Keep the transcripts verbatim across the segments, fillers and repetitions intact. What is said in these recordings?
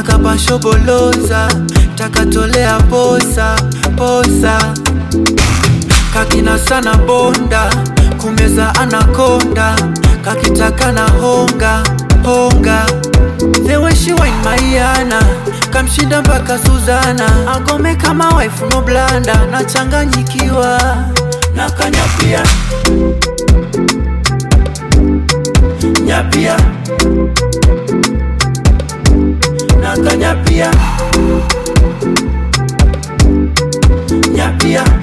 Nakapashoboloza, takatolea posa, posa. Kakina sana bonda, kumeza anakonda. Kakitaka na honga, honga. The way she wine Mayana, kamshinda mpaka Suzana. Agome kama wife no blanda, nachanganyikiwa. Nakanyapia, nyapia, nakanyapia, nyapia,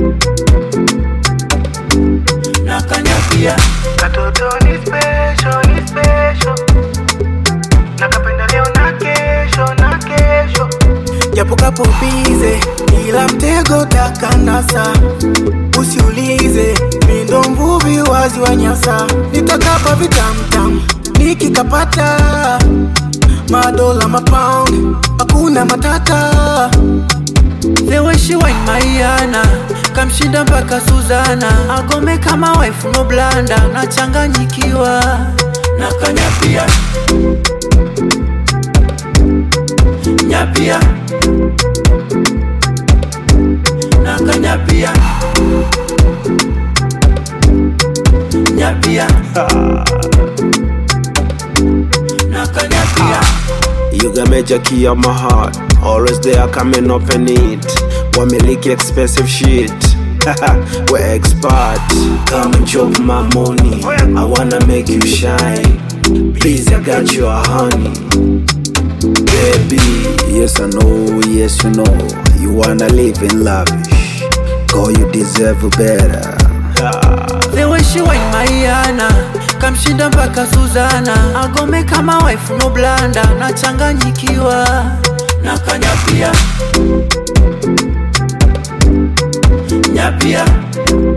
nakanyapia. Katoto ni special, ni special. Nakapenda leo na kesho, na kesho. Japo kapo bize, ila mtego takanasa. Usiulize, mindo mvuvi wazi wa nyasa. Nitakapa vitamtam, nikikapata madola mapound, hakuna matata. The way she wine Mayana, kamshinda mpaka Suzana. Agome kama wife no blanda, nachanganyikiwa. Nakanyapia, nyapia, nakanyapia, nyapia, nakanyapia. You got major key on my heart. Always there, coming up and eat. Wamiliki expensive shit. We're expert. Come and chop my money. I wanna make you shine. Please, I got your honey. Baby, yes I know, yes you know. You wanna live in lavish. Girl, you deserve better. The way she wine Mayana, kamshinda mpaka Suzana. Agome kama wife no blanda, nachanganyikiwa. Nakanyapia, nyapia,